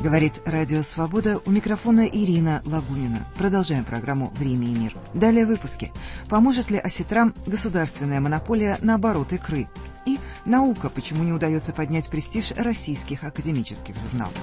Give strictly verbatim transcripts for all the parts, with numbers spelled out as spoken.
Говорит Радио Свобода, у микрофона Ирина Лагунина. Продолжаем программу «Время и мир». Далее в выпуске. Поможет ли осетрам государственная монополия на оборот икры? И наука, почему не удается поднять престиж российских академических журналов.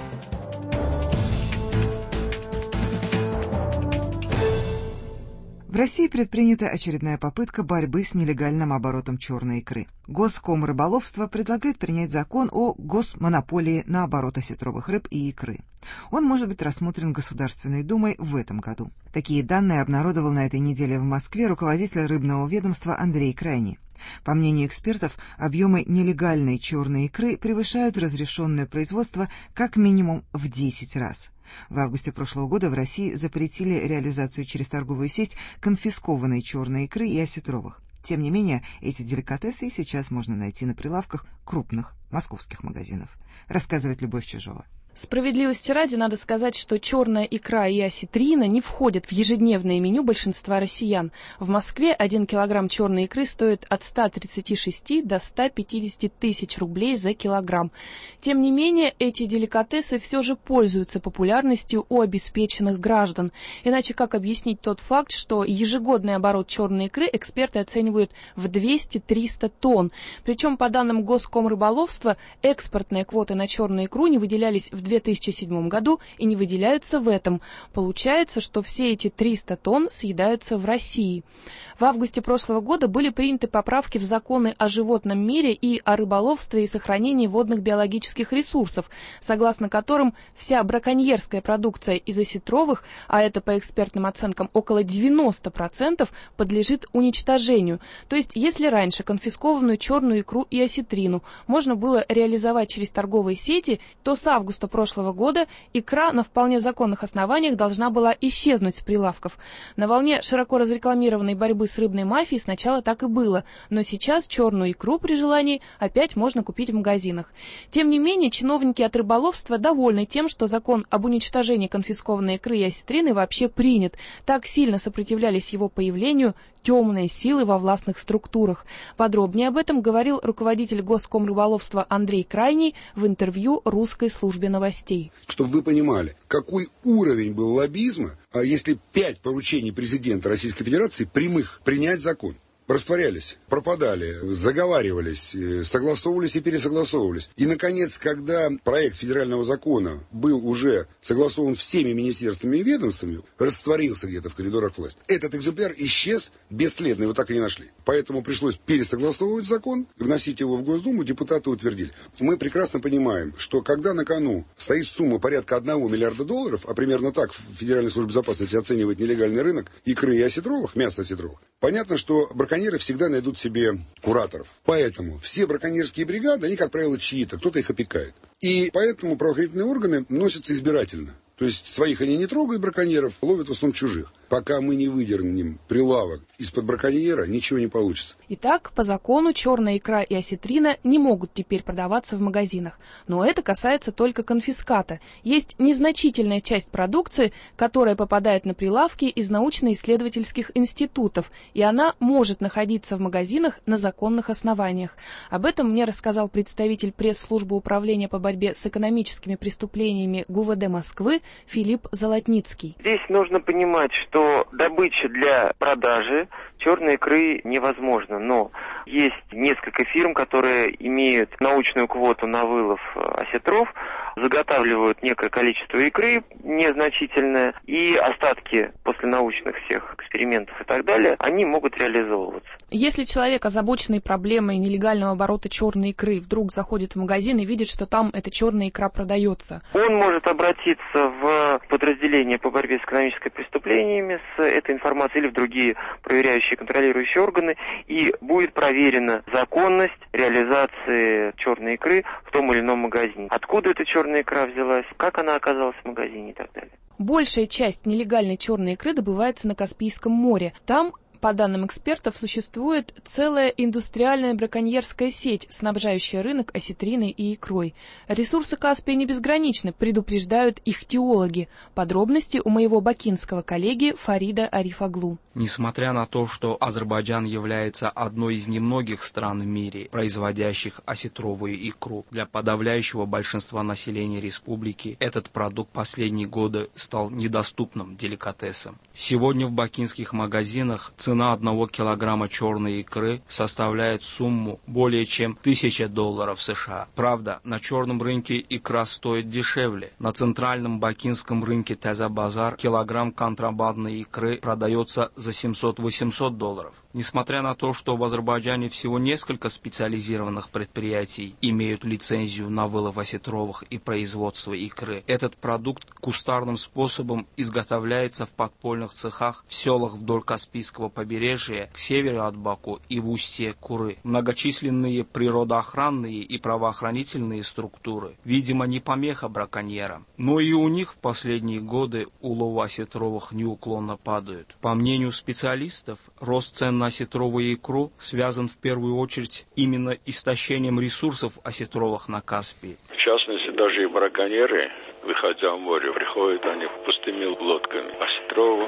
В России предпринята очередная попытка борьбы с нелегальным оборотом черной икры. Госкомрыболовство предлагает принять закон о госмонополии на оборот осетровых рыб и икры. Он может быть рассмотрен Государственной Думой в этом году. Такие данные обнародовал на этой неделе в Москве руководитель рыбного ведомства Андрей Крайний. По мнению экспертов, объемы нелегальной черной икры превышают разрешенное производство как минимум в десять раз. В августе прошлого года в России запретили реализацию через торговую сеть конфискованной черной икры и осетровых. Тем не менее, эти деликатесы и сейчас можно найти на прилавках крупных московских магазинов, рассказывает Любовь Чижова. Справедливости ради надо сказать, что черная икра и осетрина не входят в ежедневное меню большинства россиян. В Москве один килограмм черной икры стоит от ста тридцати шести до ста пятидесяти тысяч рублей за килограмм. Тем не менее, эти деликатесы все же пользуются популярностью у обеспеченных граждан. Иначе как объяснить тот факт, что ежегодный оборот черной икры эксперты оценивают в двести-триста тонн. Причем, по данным Госкомрыболовства, экспортные квоты на черную икру не выделялись в две тысячи седьмом году и не выделяются в этом. Получается, что все эти триста тонн съедаются в России. В августе прошлого года были приняты поправки в законы о животном мире и о рыболовстве и сохранении водных биологических ресурсов, согласно которым вся браконьерская продукция из осетровых, а это по экспертным оценкам около девяноста процентов, подлежит уничтожению. То есть, если раньше конфискованную черную икру и осетрину можно было реализовать через торговые сети, то с августа прошлого года икра на вполне законных основаниях должна была исчезнуть с прилавков. На волне широко разрекламированной борьбы с рыбной мафией сначала так и было, но сейчас черную икру при желании опять можно купить в магазинах. Тем не менее, чиновники от рыболовства довольны тем, что закон об уничтожении конфискованной икры и осетрины вообще принят. Так сильно сопротивлялись его появлению темные силы во властных структурах. Подробнее об этом говорил руководитель Госкомрыболовства Андрей Крайний в интервью русской службе новостей. Чтобы вы понимали, какой уровень был лоббизма, если пять поручений президента Российской Федерации прямых принять закон. Растворялись, пропадали, заговаривались, согласовывались и пересогласовывались. И, наконец, когда проект федерального закона был уже согласован всеми министерствами и ведомствами, растворился где-то в коридорах власти. Этот экземпляр исчез бесследно, его так и не нашли. Поэтому пришлось пересогласовывать закон, вносить его в Госдуму, депутаты утвердили. Мы прекрасно понимаем, что когда на кону стоит сумма порядка одного миллиарда долларов, а примерно так Федеральная служба безопасности оценивает нелегальный рынок икры и осетровых, мяса осетровых, понятно, что браконьеры всегда найдут себе кураторов. Поэтому все браконьерские бригады, они, как правило, чьи-то, кто-то их опекает. И поэтому правоохранительные органы носятся избирательно. То есть своих они не трогают, браконьеров, ловят в основном чужих. Пока мы не выдернем прилавок из-под браконьера, ничего не получится. Итак, по закону черная икра и осетрина не могут теперь продаваться в магазинах. Но это касается только конфиската. Есть незначительная часть продукции, которая попадает на прилавки из научно-исследовательских институтов, и она может находиться в магазинах на законных основаниях. Об этом мне рассказал представитель пресс-службы управления по борьбе с экономическими преступлениями ГУВД Москвы Филипп Золотницкий. Здесь нужно понимать, что добыча для продажи черной икры невозможна, но есть несколько фирм, которые имеют научную квоту на вылов осетров, заготавливают некое количество икры незначительное, и остатки после научных всех экспериментов и так далее, они могут реализовываться. Если человек, озабоченный проблемой нелегального оборота черной икры, вдруг заходит в магазин и видит, что там эта черная икра продается, он может обратиться в подразделение по борьбе с экономическими преступлениями с этой информацией или в другие проверяющие, контролирующие органы, и будет проверена законность реализации черной икры в том или ином магазине. Откуда эта черная икра взялась, как она оказалась в магазине и так далее. Большая часть нелегальной черной икры добывается на Каспийском море. Там По данным экспертов, существует целая индустриальная браконьерская сеть, снабжающая рынок осетриной и икрой. Ресурсы Каспия не безграничны, предупреждают их теологи. Подробности у моего бакинского коллеги Фарида Ариф-оглу. Несмотря на то, что Азербайджан является одной из немногих стран в мире, производящих осетровую икру, для подавляющего большинства населения республики этот продукт последние годы стал недоступным деликатесом. Сегодня в бакинских магазинах цена одного килограмма черной икры составляет сумму более чем тысяча долларов США. Правда, на черном рынке икра стоит дешевле. На центральном бакинском рынке Таза-базар килограмм контрабандной икры продается за семьсот-восемьсот долларов. Несмотря на то, что в Азербайджане всего несколько специализированных предприятий имеют лицензию на вылов осетровых и производство икры, этот продукт кустарным способом изготовляется в подпольных цехах в селах вдоль Каспийского побережья, к северу от Баку и в устье Куры. Многочисленные природоохранные и правоохранительные структуры, видимо, не помеха браконьерам, но и у них в последние годы уловы осетровых неуклонно падают. По мнению специалистов, рост цен на осетровую икру связан в первую очередь именно истощением ресурсов осетровых на Каспии. В частности, даже и браконьеры, выходя в море, приходят они пустыми лодками. Осетрового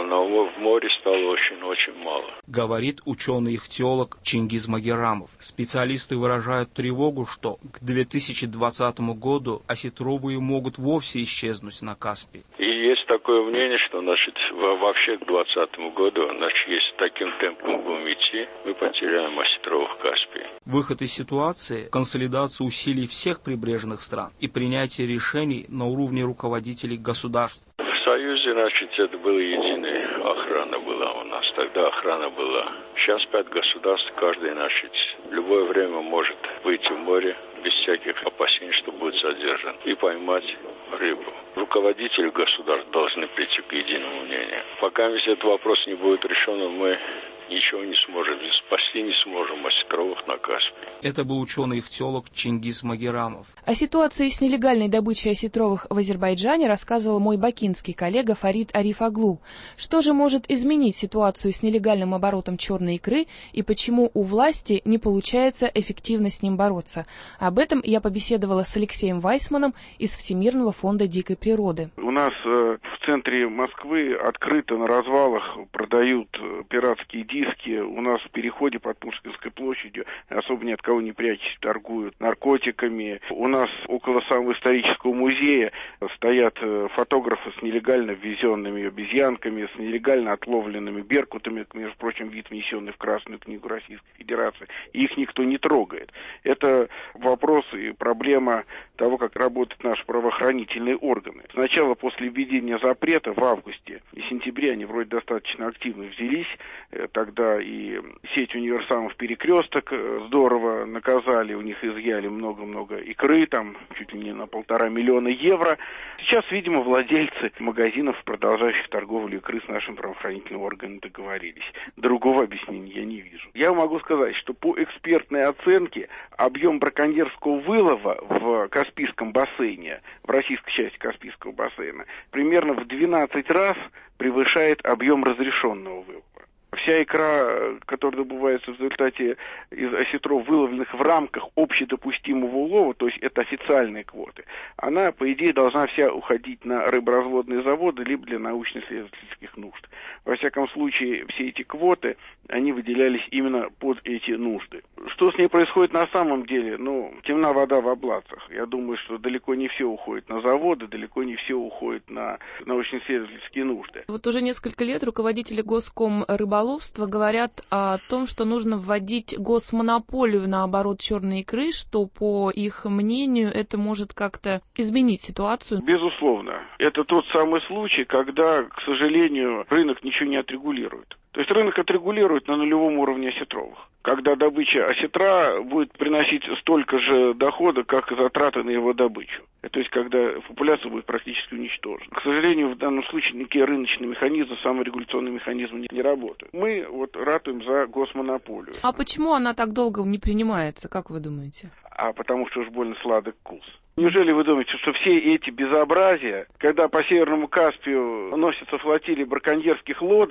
в море стало очень-очень мало. Говорит ученый-ихтиолог Чингиз Магеррамов. Специалисты выражают тревогу, что к две тысячи двадцатому году осетровые могут вовсе исчезнуть на Каспии. И есть такое мнение, что значит, вообще к двадцатому году, значит, если таким темпом будем идти, мы потеряем осетровых в Каспии. Выход из ситуации – консолидация усилий всех прибрежных стран и принятие решений на уровне руководителей государств. В Союзе, значит, это была единая охрана была у нас. Тогда охрана была. Сейчас пять государств, каждый, значит, в любое время может выйти в море без всяких опасений, что будет задержан, и поймать рыбу. Руководители государств должны прийти к единому мнению. Пока если этот вопрос не будет решен, мы ничего не сможем, спасти не сможем осетровых на Каспии. Это был ученый-ихтиолог Чингиз Магеррамов. О ситуации с нелегальной добычей осетровых в Азербайджане рассказывал мой бакинский коллега Фарид Ариф-оглу. Что же может изменить ситуацию с нелегальным оборотом черной икры и почему у власти не получается эффективно с ним бороться? Об этом я побеседовала с Алексеем Вайсманом из Всемирного фонда дикой природы. У нас э, в центре Москвы открыто на развалах продают пиратские диски. У нас в переходе под Пушкинской площадью особо ни от кого не прячась торгуют наркотиками. У нас около самого исторического музея стоят фотографы с нелегально ввезенными обезьянками, с нелегально отловленными беркутами, между прочим, вид внесенный в Красную книгу Российской Федерации. И их никто не трогает. Это вопрос и проблема того, как работают наши правоохранительные органы. Сначала после введения запрета в августе и сентябре они вроде достаточно активно взялись. Тогда и сеть универсамов «Перекресток» здорово наказали, у них изъяли много-много икры, там чуть ли не на полтора миллиона евро. Сейчас, видимо, владельцы магазинов, продолжающих торговлю икры, с нашим правоохранительным органом договорились. Другого объяснения я не вижу. Я могу сказать, что по экспертной оценке объем браконьерского вылова в Каспийском бассейне, в российской части Каспийского бассейна, примерно в двенадцать раз превышает объем разрешенного вылова. Вся икра, которая добывается в результате из осетров, выловленных в рамках общедопустимого улова, то есть это официальные квоты, она, по идее, должна вся уходить на рыборазводные заводы, либо для научно-исследовательских нужд. Во всяком случае, все эти квоты, они выделялись именно под эти нужды. Что с ней происходит на самом деле? Ну, темна вода в облацах. Я думаю, что далеко не все уходит на заводы, далеко не все уходит на научно-исследовательские нужды. Вот уже несколько лет руководители Госкомрыболовства говорят о том, что нужно вводить госмонополию на оборот черной икры, что, по их мнению, это может как-то изменить ситуацию. Безусловно. Это тот самый случай, когда, к сожалению, рынок ничего не отрегулирует. То есть рынок отрегулирует на нулевом уровне осетровых. Когда добыча осетра будет приносить столько же дохода, как и затраты на его добычу. То есть когда популяция будет практически уничтожена. К сожалению, в данном случае никакие рыночные механизмы, саморегуляционные механизмы не, не работают. Мы вот ратуем за госмонополию. А почему она так долго не принимается, как вы думаете? А потому что уж больно сладок вкус. Неужели вы думаете, что все эти безобразия, когда по Северному Каспию носятся флотилии браконьерских лодок,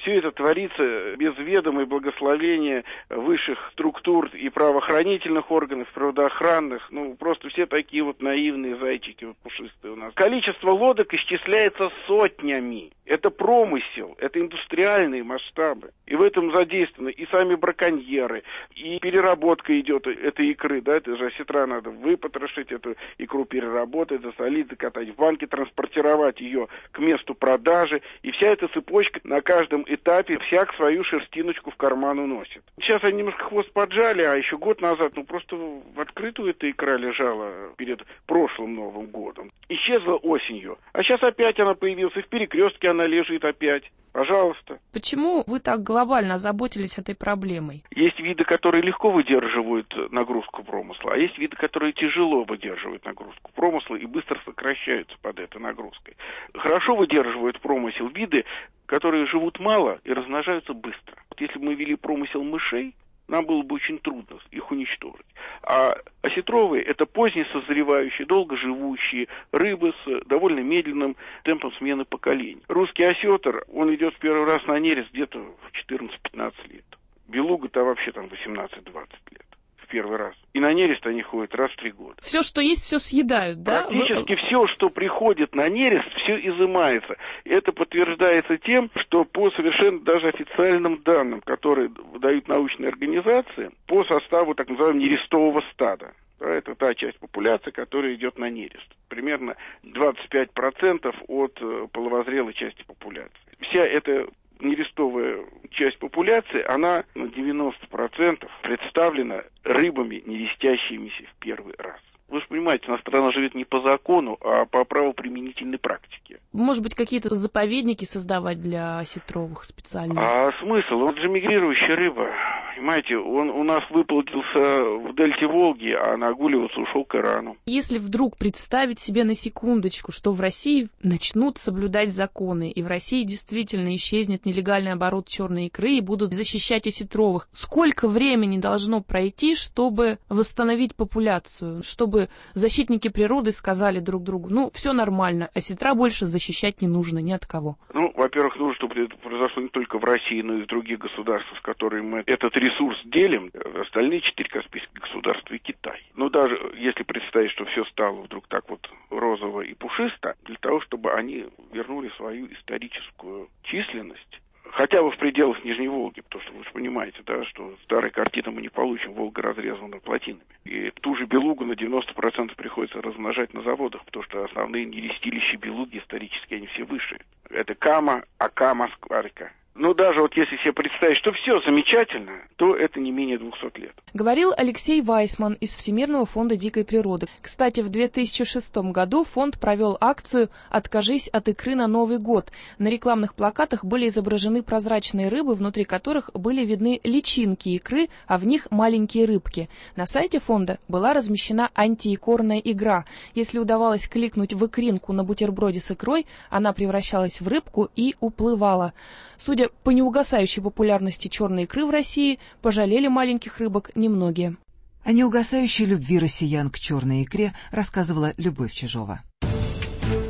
все это творится без ведома и благословения высших структур и правоохранительных органов, правоохранных. Ну, просто все такие вот наивные зайчики вот пушистые у нас. Количество лодок исчисляется сотнями. Это промысел, это индустриальные масштабы. И в этом задействованы и сами браконьеры, и переработка идет этой икры, да, это же осетра надо выпотрошить, эту икру переработать, засолить, закатать в банки, транспортировать ее к месту продажи. И вся эта цепочка на каждом этапе всяк свою шерстиночку в карман уносит. Сейчас они немножко хвост поджали, а еще год назад, ну, просто в открытую эта икра лежала перед прошлым Новым годом. Исчезла осенью. А сейчас опять она появилась, и в Перекрестке она лежит опять. Пожалуйста. Почему вы так глобально озаботились этой проблемой? Есть виды, которые легко выдерживают нагрузку промысла, а есть виды, которые тяжело выдерживают нагрузку промысла и быстро сокращаются под этой нагрузкой. Хорошо выдерживают промысел виды, которые живут мало и размножаются быстро. Вот если бы мы вели промысел мышей, нам было бы очень трудно их уничтожить. А осетровые – это поздне созревающие, долгоживущие рыбы с довольно медленным темпом смены поколений. Русский осетр, он идет в первый раз на нерест где-то в четырнадцать-пятнадцать лет. Белуга-то вообще там восемнадцать-двадцать лет. В первый раз. И на нерест они ходят раз в три года. Все, что есть, все съедают, да? Практически Вы... все, что приходит на нерест, все изымается. Это подтверждается тем, что по совершенно даже официальным данным, которые выдают научные организации, по составу так называемого нерестового стада. Да, это та часть популяции, которая идет на нерест. Примерно двадцать пять процентов от э, половозрелой части популяции. Вся эта нерестовая часть популяции, она на девяносто процентов представлена рыбами, нерестящимися в первый раз. Вы же понимаете, наша страна живет не по закону, а по правоприменительной практике. Может быть, какие-то заповедники создавать для осетровых специально? А смысл? Он же мигрирующая рыба. Понимаете, он у нас выплатился в дельте Волги, а нагуливаться ушел к Ирану. Если вдруг представить себе на секундочку, что в России начнут соблюдать законы, и в России действительно исчезнет нелегальный оборот черной икры и будут защищать осетровых, сколько времени должно пройти, чтобы восстановить популяцию, чтобы защитники природы сказали друг другу, ну, все нормально, осетра больше защищать не нужно ни от кого? Ну, во-первых, нужно, чтобы это произошло не только в России, но и в других государствах, с которыми мы этот ресурс делим, остальные четыре каспийских государства и Китай. Но даже если представить, что все стало вдруг так вот розово и пушисто, для того, чтобы они вернули свою историческую численность, хотя бы в пределах Нижней Волги, потому что вы же понимаете, да, что старой картины мы не получим, Волга разрезана плотинами. И ту же белугу на девяносто процентов приходится размножать на заводах, потому что основные нерестилища белуги исторически, они все выше. Это Кама, Ака, Москварика. Но даже вот если себе представить, что все замечательно, то это не менее двухсот лет. Говорил Алексей Вайсман из Всемирного фонда дикой природы. Кстати, в две тысячи шестом году фонд провел акцию «Откажись от икры на Новый год». На рекламных плакатах были изображены прозрачные рыбы, внутри которых были видны личинки икры, а в них маленькие рыбки. На сайте фонда была размещена антиикорная игра. Если удавалось кликнуть в икринку на бутерброде с икрой, она превращалась в рыбку и уплывала. Судя по неугасающей популярности черной икры в России, пожалели маленьких рыбок немногие. О неугасающей любви россиян к черной икре рассказывала Любовь Чижова.